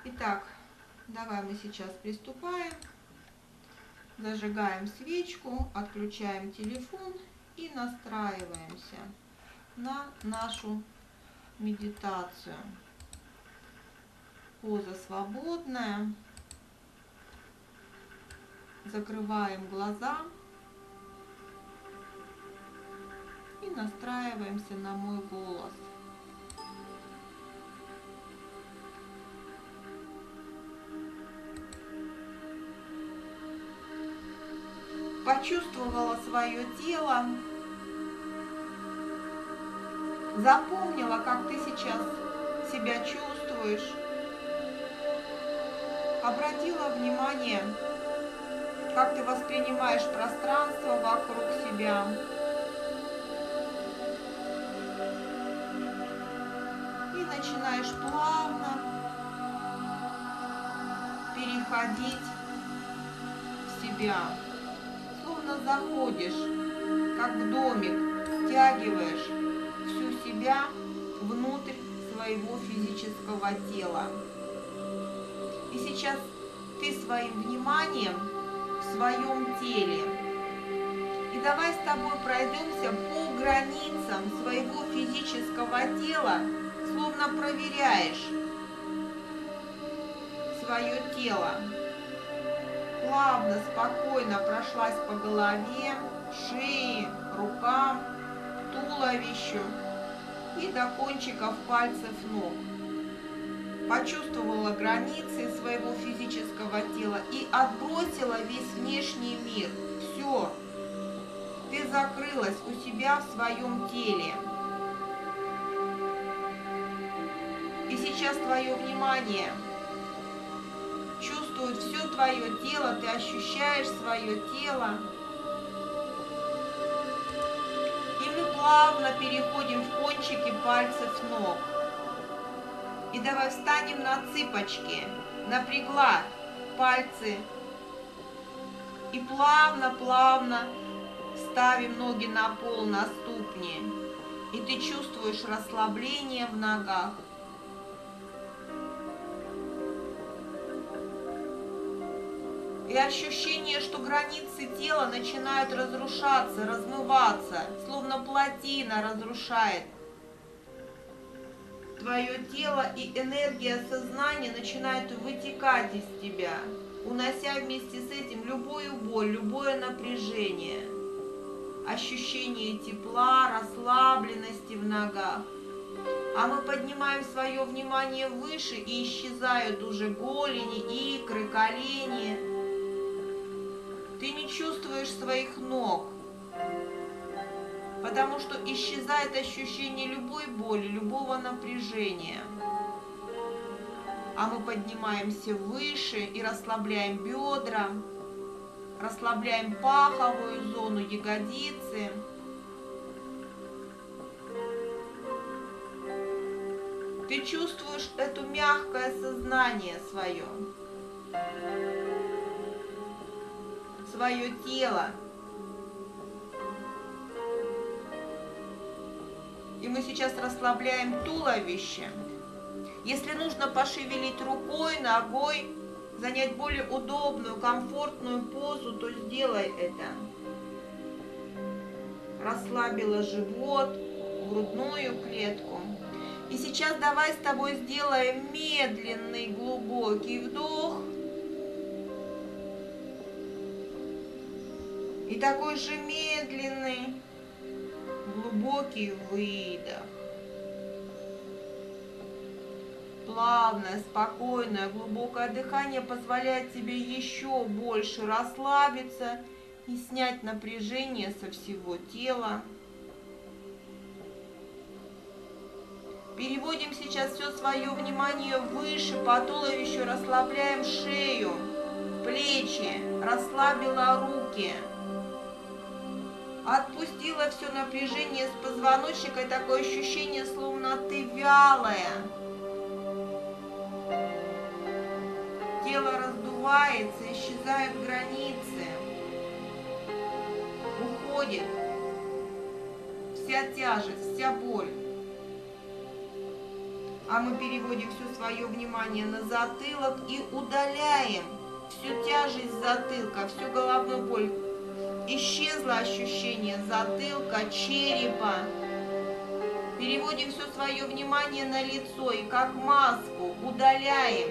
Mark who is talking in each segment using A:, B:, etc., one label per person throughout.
A: Итак, давай мы сейчас приступаем. Зажигаем свечку, отключаем телефон и настраиваемся на нашу медитацию. Поза свободная. Закрываем глаза и настраиваемся на мой голос. Почувствовала свое тело, запомнила, как ты сейчас себя чувствуешь, обратила внимание, как ты воспринимаешь пространство вокруг себя. И начинаешь плавно переходить в себя. Словно заходишь, как в домик, стягиваешь всю себя внутрь своего физического тела. И сейчас ты своим вниманием в своем теле. И давай с тобой пройдемся по границам своего физического тела, словно проверяешь свое тело. Плавно, спокойно прошлась по голове, шее, рукам, туловищу и до кончиков пальцев ног. Почувствовала границы своего физического тела и отбросила весь внешний мир. Все, ты закрылась у себя в своем теле. И сейчас твое внимание чувствует все твое тело, ты ощущаешь свое тело. И мы плавно переходим в кончики пальцев ног. И давай встанем на цыпочки, напрягла пальцы. И плавно-плавно ставим ноги на пол, на ступни. И ты чувствуешь расслабление в ногах. И ощущение, что границы тела начинают разрушаться, размываться, словно плотина разрушает твое тело, и энергия сознания начинает вытекать из тебя, унося вместе с этим любую боль, любое напряжение, ощущение тепла, расслабленности в ногах. А мы поднимаем свое внимание выше, и исчезают уже голени, икры, колени. Ты не чувствуешь своих ног, потому что исчезает ощущение любой боли, любого напряжения. А мы поднимаемся выше и расслабляем бедра, расслабляем паховую зону, ягодицы. Ты чувствуешь это мягкое сознание свое тело. И мы сейчас расслабляем туловище. Если нужно пошевелить рукой, ногой, занять более удобную, комфортную позу, то сделай это. Расслабила живот, грудную клетку. И сейчас давай с тобой сделаем медленный, глубокий вдох. И такой же медленный, глубокий выдох. Плавное, спокойное, глубокое дыхание позволяет тебе еще больше расслабиться и снять напряжение со всего тела. Переводим сейчас все свое внимание выше по туловищу, расслабляем шею, плечи, расслабила руки. Отпустила все напряжение с позвоночника, и такое ощущение, словно ты вялая. Тело раздувается, исчезают границы. Уходит вся тяжесть, вся боль. А мы переводим все свое внимание на затылок и удаляем всю тяжесть затылка, всю головную боль. Исчезло ощущение затылка, черепа. Переводим все свое внимание на лицо и как маску удаляем.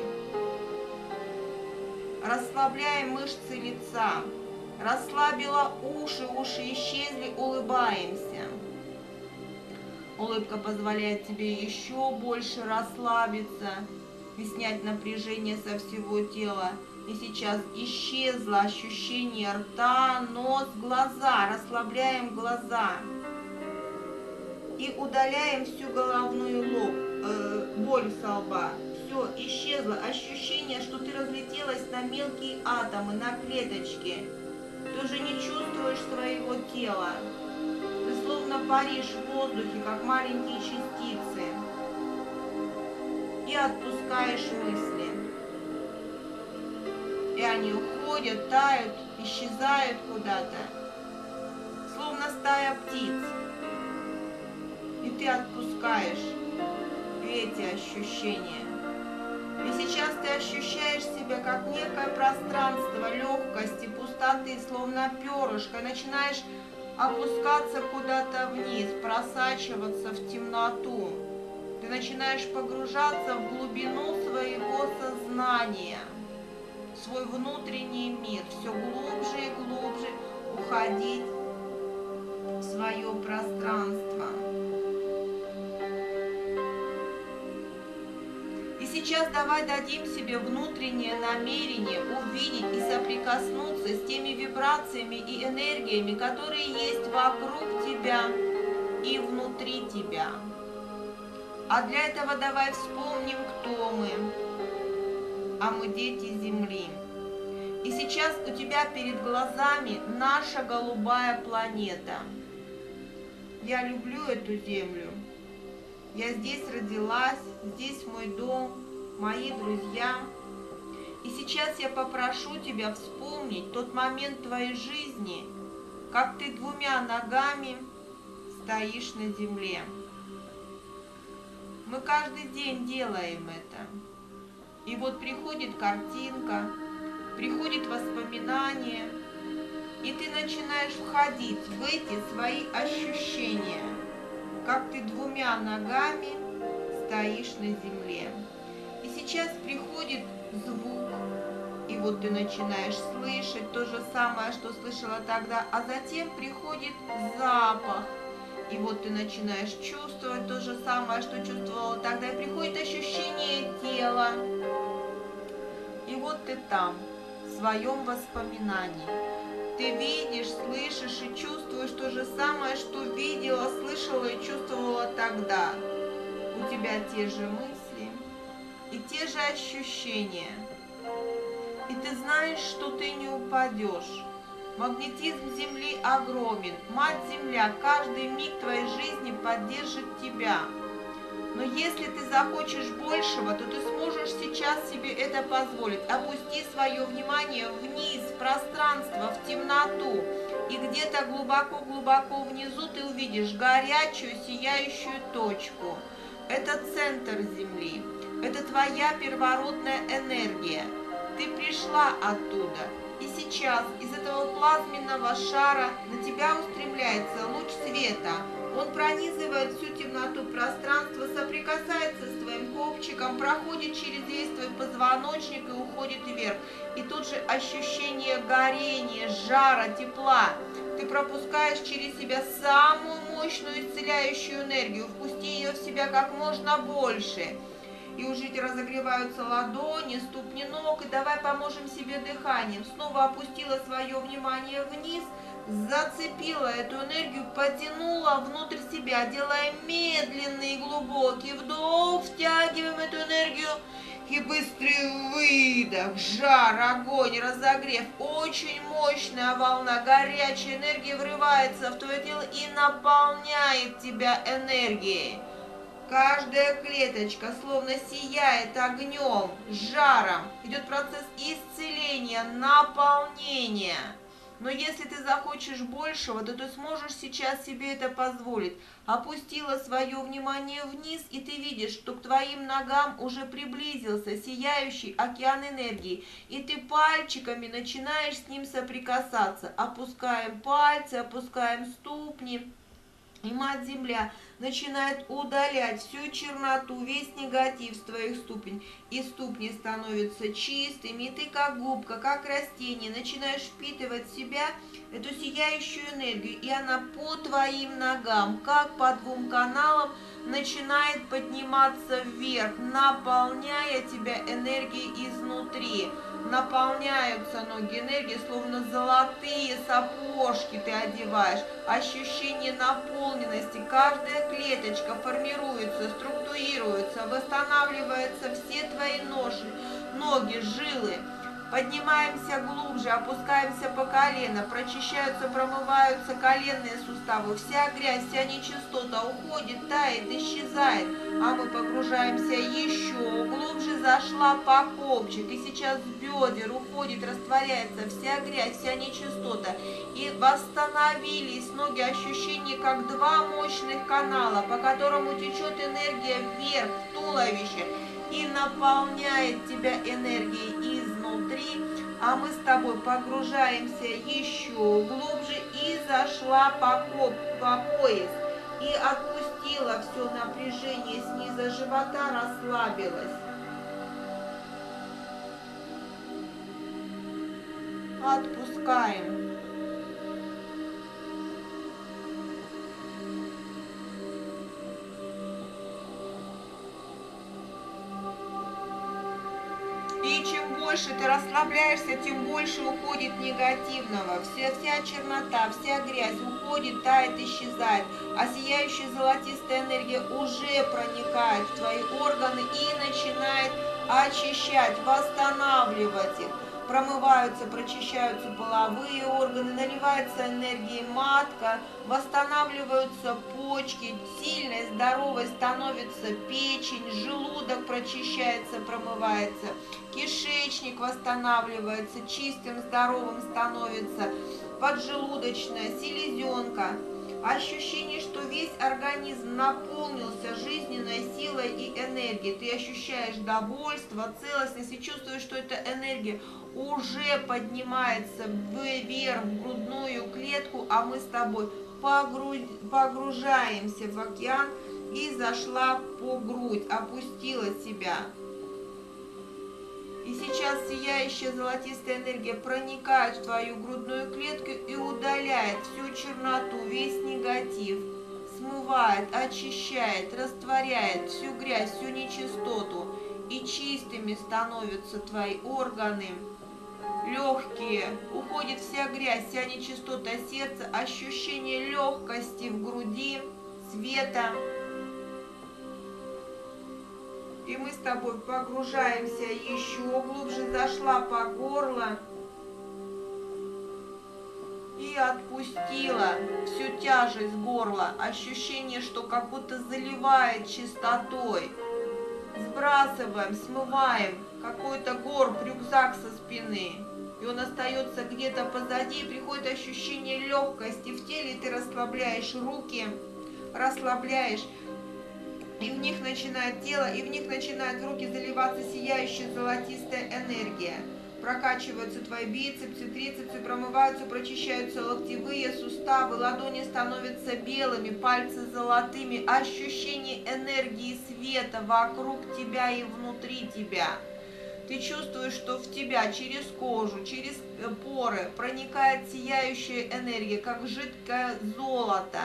A: Расслабляем мышцы лица. Расслабила уши, уши исчезли, улыбаемся. Улыбка позволяет тебе еще больше расслабиться и снять напряжение со всего тела. И сейчас исчезло ощущение рта, нос, глаза. Расслабляем глаза. И удаляем всю головную боль со лба. Все, исчезло ощущение, что ты разлетелась на мелкие атомы, на клеточки. Ты уже не чувствуешь своего тела. Ты словно паришь в воздухе, как маленькие частицы. И отпускаешь мысли. И они уходят, тают, исчезают куда-то. Словно стая птиц. И ты отпускаешь эти ощущения. И сейчас ты ощущаешь себя как некое пространство легкости, пустоты, словно перышко. Начинаешь опускаться куда-то вниз, просачиваться в темноту. Ты начинаешь погружаться в глубину своего сознания, в свой внутренний мир, все глубже и глубже уходить в свое пространство. Сейчас давай дадим себе внутреннее намерение увидеть и соприкоснуться с теми вибрациями и энергиями, которые есть вокруг тебя и внутри тебя. А для этого давай вспомним, кто мы. А мы дети Земли. И сейчас у тебя перед глазами наша голубая планета. Я люблю эту Землю. Я здесь родилась, здесь мой дом, мои друзья. И сейчас я попрошу тебя вспомнить тот момент твоей жизни, как ты двумя ногами стоишь на земле. Мы каждый день делаем это. И вот приходит картинка, приходит воспоминание, и ты начинаешь входить в эти свои ощущения, как ты двумя ногами стоишь на земле. И сейчас приходит звук, и вот ты начинаешь слышать то же самое, что слышала тогда, а затем приходит запах, и вот ты начинаешь чувствовать то же самое, что чувствовала тогда, и приходит ощущение тела, и вот ты там, в своем воспоминании. Ты видишь, слышишь и чувствуешь то же самое, что видела, слышала и чувствовала тогда. У тебя те же мысли и те же ощущения. И ты знаешь, что ты не упадешь. Магнетизм Земли огромен. Мать-Земля каждый миг твоей жизни поддержит тебя. Но если ты захочешь большего, то ты сможешь сейчас себе это позволить. Опусти свое внимание вниз, в пространство, в темноту. И где-то глубоко-глубоко внизу ты увидишь горячую, сияющую точку. Это центр Земли. Это твоя первородная энергия. Ты пришла оттуда. И сейчас из этого плазменного шара на тебя устремляется луч света. Он пронизывает всю темноту пространства, соприкасается с твоим копчиком, проходит через весь твой позвоночник и уходит вверх. И тут же ощущение горения, жара, тепла. Ты пропускаешь через себя самую мощную исцеляющую энергию. Впусти ее в себя как можно больше. И уже разогреваются ладони, ступни ног. И давай поможем себе дыханием. Снова опустила свое внимание вниз, зацепила эту энергию, потянула внутрь себя, делая медленный и глубокий вдох, втягиваем эту энергию и быстрый выдох, жар, огонь, разогрев, очень мощная волна горячей энергии врывается в твое тело и наполняет тебя энергией. Каждая клеточка словно сияет огнем, жаром. Идет процесс исцеления, наполнения. Но если ты захочешь большего, то ты сможешь сейчас себе это позволить. Опустила свое внимание вниз, и ты видишь, что к твоим ногам уже приблизился сияющий океан энергии. И ты пальчиками начинаешь с ним соприкасаться. Опускаем пальцы, опускаем ступни. И Мать-Земля начинает удалять всю черноту, весь негатив с твоих ступень. И ступни становятся чистыми, и ты как губка, как растение, начинаешь впитывать в себя эту сияющую энергию. И она по твоим ногам, как по двум каналам, начинает подниматься вверх, наполняя тебя энергией изнутри. Наполняются ноги энергией, словно золотые сапожки ты одеваешь. Ощущение наполненности, каждая клеточка формируется, структурируется, восстанавливаются все твои ноги, жилы. Поднимаемся глубже, опускаемся по колено, прочищаются, промываются коленные суставы. Вся грязь, вся нечистота уходит, тает, исчезает. А мы погружаемся еще глубже, зашла по копчик. И сейчас с бедер уходит, растворяется вся грязь, вся нечистота. И восстановились ноги, ощущение как два мощных канала, по которому течет энергия вверх, в туловище. И наполняет тебя энергией изнутри, а мы с тобой погружаемся еще глубже и зашла по пояс, и отпустила все напряжение снизу живота, расслабилась. Отпускаем. И чем больше ты расслабляешься, тем больше уходит негативного. Вся чернота, вся грязь уходит, тает, исчезает. А сияющая золотистая энергия уже проникает в твои органы и начинает очищать, восстанавливать их. Промываются, прочищаются половые органы, наливается энергией матка, восстанавливаются почки, сильной, здоровой становится печень, желудок прочищается, промывается, кишечник восстанавливается, чистым, здоровым становится, поджелудочная, селезенка. Ощущение, что весь организм наполнился жизненной силой и энергией. Ты ощущаешь довольство, целостность и чувствуешь, что эта энергия уже поднимается вверх, в грудную клетку, а мы с тобой погружаемся в океан и зашла по грудь, опустила себя. И сейчас сияющая золотистая энергия проникает в твою грудную клетку и удаляет всю черноту, весь негатив, смывает, очищает, растворяет всю грязь, всю нечистоту. И чистыми становятся твои органы, легкие, уходит вся грязь, вся нечистота сердца, ощущение легкости в груди, света. И мы с тобой погружаемся еще глубже, зашла по горло и отпустила всю тяжесть горла. Ощущение, что как будто заливает чистотой. Сбрасываем, смываем какой-то горб, рюкзак со спины. И он остается где-то позади, и приходит ощущение легкости в теле, и ты расслабляешь руки, расслабляешь. И в них начинает тело, и в них начинает в руки заливаться сияющая золотистая энергия. Прокачиваются твои бицепсы, трицепсы, промываются, прочищаются локтевые суставы, ладони становятся белыми, пальцы золотыми. Ощущение энергии света вокруг тебя и внутри тебя. Ты чувствуешь, что в тебя через кожу, через поры проникает сияющая энергия, как жидкое золото.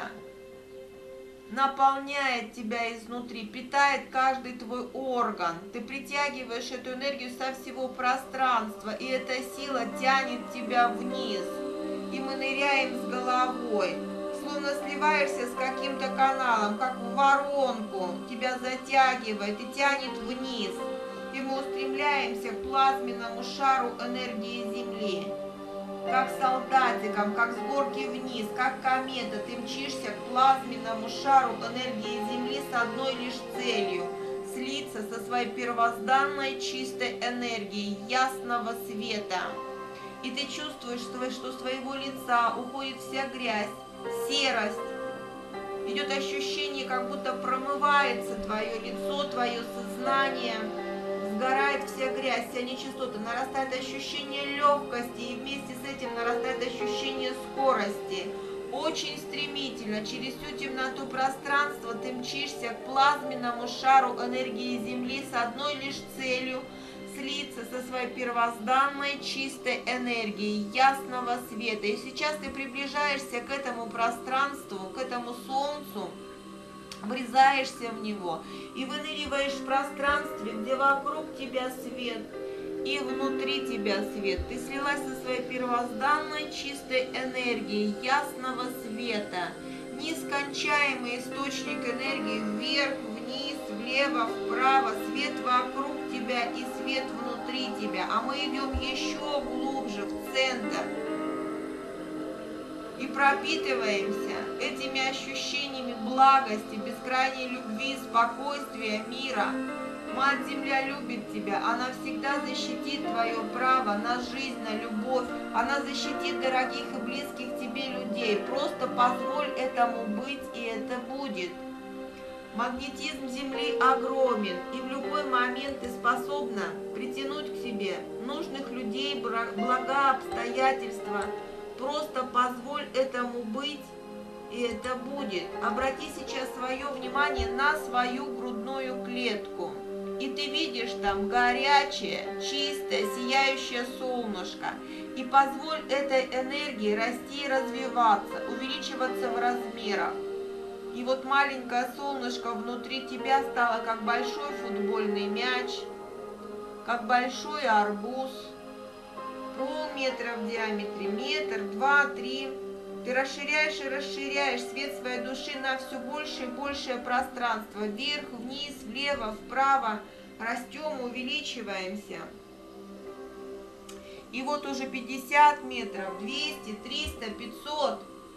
A: Наполняет тебя изнутри, питает каждый твой орган. Ты притягиваешь эту энергию со всего пространства, и эта сила тянет тебя вниз. И мы ныряем с головой, словно сливаешься с каким-то каналом, как в воронку. Тебя затягивает и тянет вниз. И мы устремляемся к плазменному шару энергии Земли. Как солдатиком, как с горки вниз, как комета, ты мчишься к плазменному шару энергии Земли с одной лишь целью – слиться со своей первозданной чистой энергией ясного света. И ты чувствуешь, что с твоего лица уходит вся грязь, серость. Идет ощущение, как будто промывается твое лицо, твое сознание. Сгорает вся грязь, вся нечистота. Нарастает ощущение легкости. И вместе с этим нарастает ощущение скорости. Очень стремительно, через всю темноту пространства ты мчишься к плазменному шару энергии Земли с одной лишь целью – слиться со своей первозданной чистой энергией ясного света. И сейчас ты приближаешься к этому пространству, к этому солнцу, врезаешься в него и выныриваешь в пространстве, где вокруг тебя свет и внутри тебя свет. Ты слилась со своей первозданной чистой энергией ясного света. Нескончаемый источник энергии вверх, вниз, влево, вправо, свет вокруг тебя и свет внутри тебя. А мы идем еще глубже, в центр. И пропитываемся этими ощущениями благости, бескрайней любви, спокойствия, мира. Мать-Земля любит тебя, она всегда защитит твое право на жизнь, на любовь, она защитит дорогих и близких тебе людей. Просто позволь этому быть, и это будет. Магнетизм Земли огромен, и в любой момент ты способна притянуть к себе нужных людей, блага, обстоятельства. Просто позволь этому быть, и это будет. Обрати сейчас свое внимание на свою грудную клетку. И ты видишь там горячее, чистое, сияющее солнышко. И позволь этой энергии расти и развиваться, увеличиваться в размерах. И вот маленькое солнышко внутри тебя стало как большой футбольный мяч, как большой арбуз, полметра в диаметре, метр, 2, 3. Ты расширяешь и расширяешь свет своей души на все больше и большее пространство. Вверх, вниз, влево, вправо. Растем, увеличиваемся. И вот уже 50 метров, 200, 300, 500.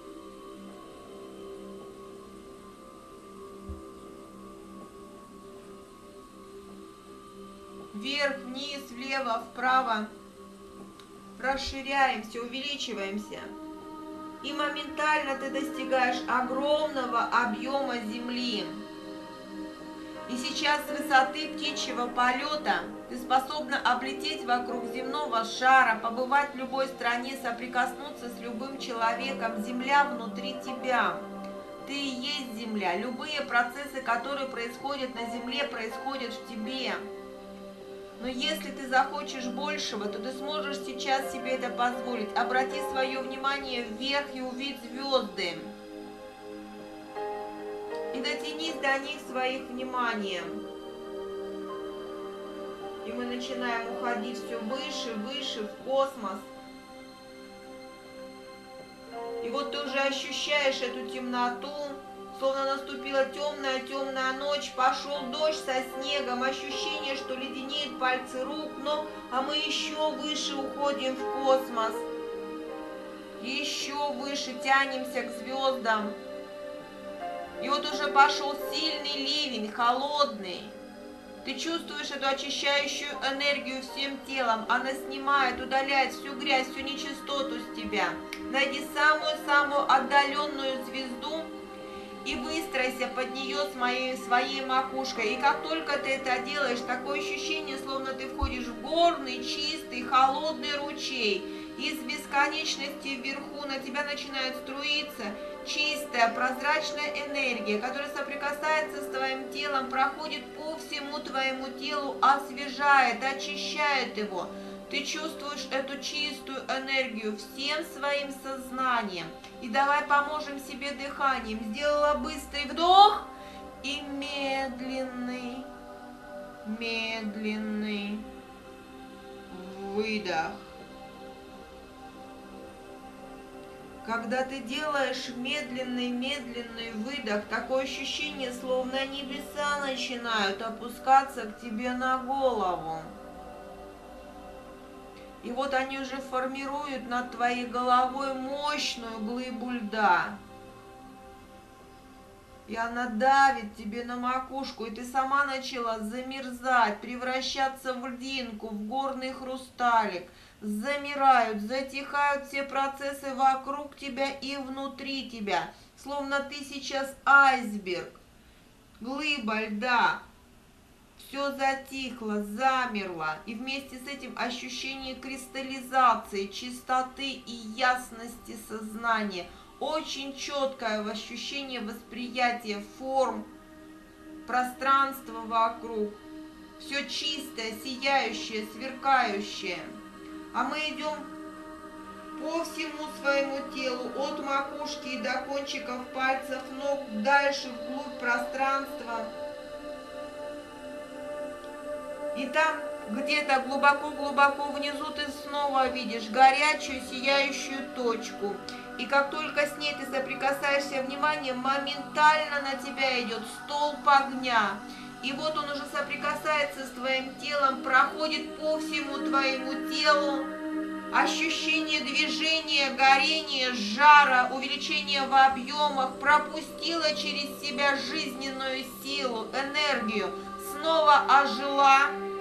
A: Вверх, вниз, влево, вправо. Расширяемся, увеличиваемся. И моментально ты достигаешь огромного объема Земли. И сейчас с высоты птичьего полета ты способна облететь вокруг земного шара, побывать в любой стране, соприкоснуться с любым человеком. Земля внутри тебя. Ты и есть Земля. Любые процессы, которые происходят на Земле, происходят в тебе. Но если ты захочешь большего, то ты сможешь сейчас себе это позволить. Обрати свое внимание вверх и увидь звезды. И дотянись до них своим вниманием. И мы начинаем уходить все выше, выше в космос. И вот ты уже ощущаешь эту темноту, словно наступила темная ночь, пошел дождь со снегом, ощущение, что леденеет пальцы рук, ног, а мы еще выше уходим в космос. Еще выше тянемся к звездам. И вот уже пошел сильный ливень, холодный. Ты чувствуешь эту очищающую энергию всем телом. Она снимает, удаляет всю грязь, всю нечистоту с тебя. Найди самую-самую отдаленную звезду и выстройся под нее своей макушкой. И как только ты это делаешь, такое ощущение, словно ты входишь в горный, чистый, холодный ручей. Из бесконечности вверху на тебя начинает струиться чистая, прозрачная энергия, которая соприкасается с твоим телом, проходит по всему твоему телу, освежает, очищает его. Ты чувствуешь эту чистую энергию всем своим сознанием. И давай поможем себе дыханием. Сделала быстрый вдох и медленный выдох. Когда ты делаешь медленный выдох, такое ощущение, словно небеса начинают опускаться к тебе на голову. И вот они уже формируют над твоей головой мощную глыбу льда. И она давит тебе на макушку, и ты сама начала замерзать, превращаться в льдинку, в горный хрусталик. замирают, затихают все процессы вокруг тебя и внутри тебя. Словно ты сейчас айсберг, глыба льда. Все затихло, замерло, и вместе с этим ощущение кристаллизации, чистоты и ясности сознания. Очень четкое ощущение восприятия форм, пространства вокруг. Все чистое, сияющее, сверкающее. А мы идем по всему своему телу, от макушки и до кончиков пальцев ног, дальше вглубь пространства. И там где-то глубоко-глубоко внизу ты снова видишь горячую, сияющую точку. И как только с ней ты соприкасаешься вниманием, моментально на тебя идет столб огня. И вот он уже соприкасается с твоим телом, проходит по всему твоему телу. Ощущение движения, горения, жара, увеличения в объемах пропустило через себя жизненную силу, энергию, снова ожила.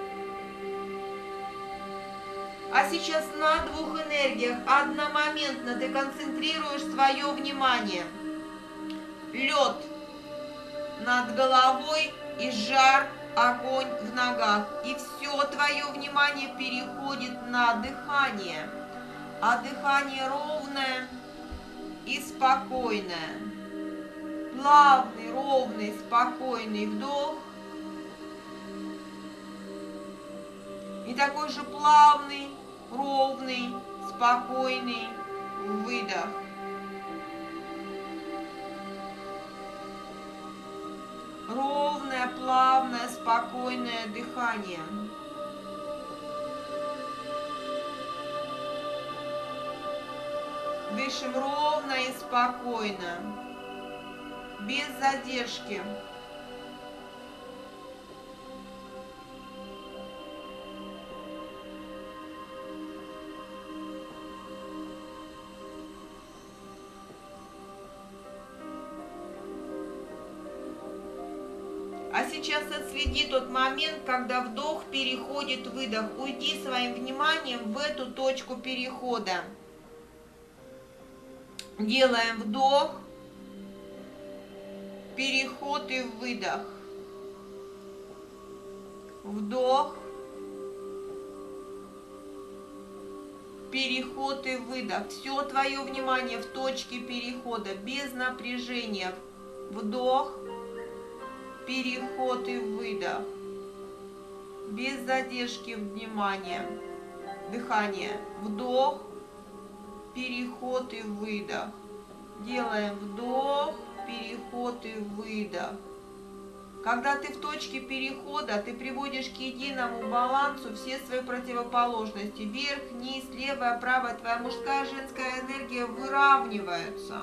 A: А сейчас на двух энергиях одномоментно ты концентрируешь свое внимание. Лед над головой и жар, огонь в ногах. И все твое внимание переходит на дыхание. А дыхание ровное и спокойное. Плавный, ровный, спокойный вдох. И такой же плавный, ровный, спокойный выдох. Ровное, плавное, спокойное дыхание. Дышим ровно и спокойно, без задержки. А сейчас отследи тот момент, когда вдох переходит в выдох. Уйди своим вниманием в эту точку перехода. Делаем вдох, переход и выдох. Вдох, переход и выдох. Все твое внимание в точке перехода, без напряжения. Вдох, переход и выдох. Без задержки внимания. Дыхание. Вдох, переход и выдох. Делаем вдох, переход и выдох. Когда ты в точке перехода, ты приводишь к единому балансу все свои противоположности. Вверх, низ, левая, правая, твоя мужская, женская энергия выравниваются.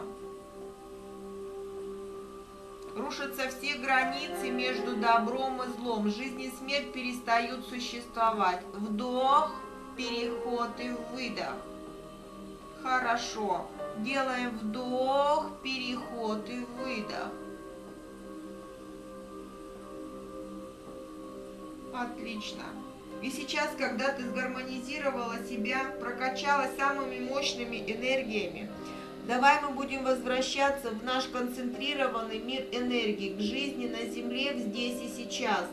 A: Рушатся все границы между добром и злом. Жизнь и смерть перестают существовать. Вдох, переход и выдох. Хорошо. Делаем вдох, переход и выдох. Отлично. И сейчас, когда ты сгармонизировала себя, прокачала самыми мощными энергиями, давай мы будем возвращаться в наш концентрированный мир энергии, к жизни на Земле здесь и сейчас.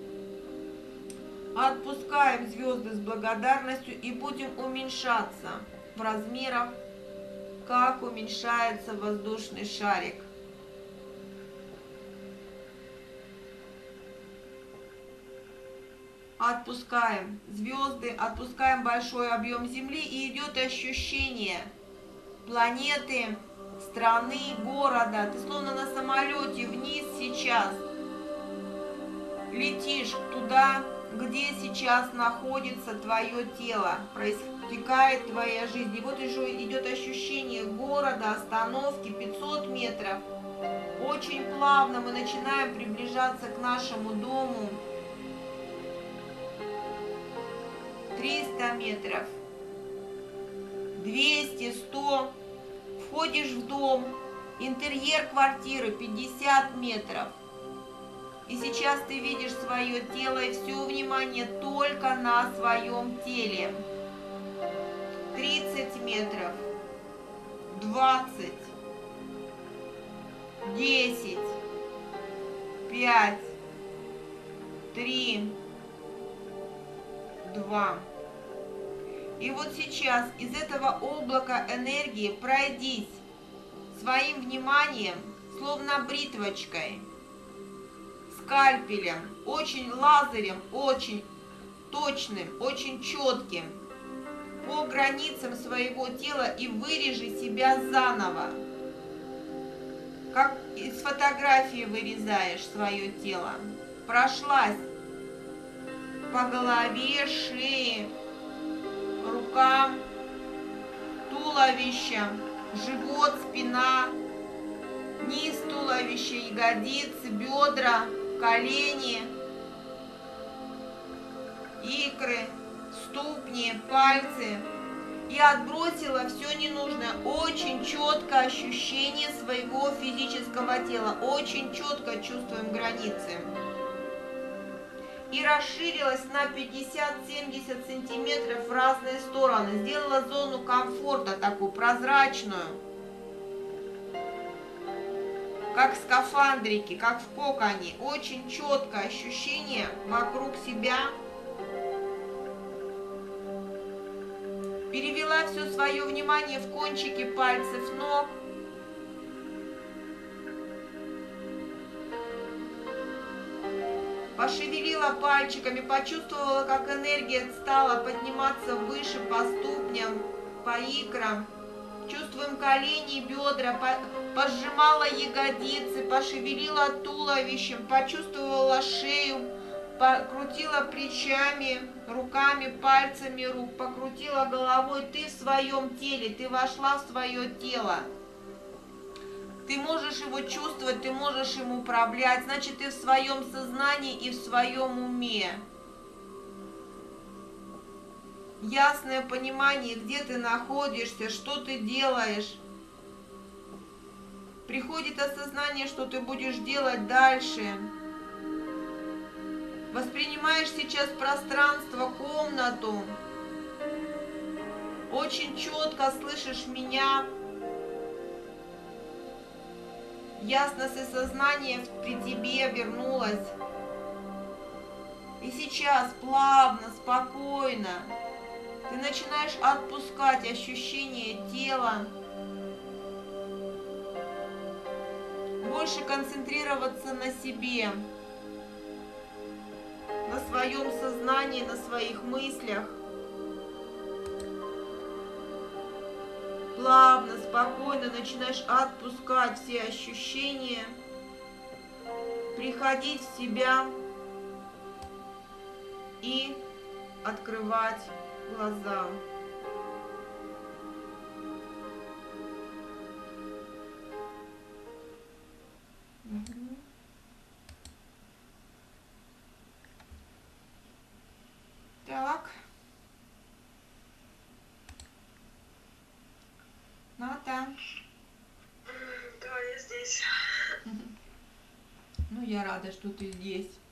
A: Отпускаем звезды с благодарностью и будем уменьшаться в размерах, как уменьшается воздушный шарик. Отпускаем звезды, отпускаем большой объем Земли, и идет ощущение планеты, страны, города. Ты словно на самолете вниз сейчас летишь туда, где сейчас находится твое тело, проистекает твоя жизнь. И вот уже идет ощущение города, остановки, 500 метров. Очень плавно мы начинаем приближаться к нашему дому. 300 метров, 200, 100. Входишь в дом, интерьер квартиры 50 метров. И сейчас ты видишь свое тело, и все внимание только на своем теле. 30 метров, 20, 10, 5, 3, 2. И вот сейчас из этого облака энергии пройдись своим вниманием, словно бритвочкой, скальпелем, очень лазерем, очень точным, очень четким, по границам своего тела и вырежи себя заново. Как из фотографии вырезаешь свое тело. Прошлась по голове, шее, рукам, туловища, живот, спина, низ туловища, ягодицы, бедра, колени, икры, ступни, пальцы. И отбросила все ненужное. Очень четко ощущение своего физического тела. Очень четко чувствуем границы. И расширилась на 50-70 сантиметров в разные стороны. Сделала зону комфорта такую прозрачную. Как в скафандрике, как в коконе. Очень четкое ощущение вокруг себя. Перевела все свое внимание в кончики пальцев ног. Пошевелила пальчиками, почувствовала, как энергия стала подниматься выше по ступням, по икрам. Чувствуем колени, бедра, пожимала ягодицы, пошевелила туловищем, почувствовала шею, покрутила плечами, руками, пальцами рук, покрутила головой. Ты в своем теле, ты вошла в свое тело. Ты можешь его чувствовать, ты можешь им управлять. Значит, ты в своем сознании и в своем уме. Ясное понимание, где ты находишься, что ты делаешь. Приходит осознание, что ты будешь делать дальше. Воспринимаешь сейчас пространство, комнату. Очень четко слышишь меня. Ясность и сознание при тебе вернулось. И сейчас плавно, спокойно ты начинаешь отпускать ощущение тела. Больше концентрироваться на себе, на своем сознании, на своих мыслях. Плавно, спокойно начинаешь отпускать все ощущения, приходить в себя и открывать глаза. Так. Ната.
B: Да, я здесь.
A: Ну, я рада, что ты здесь.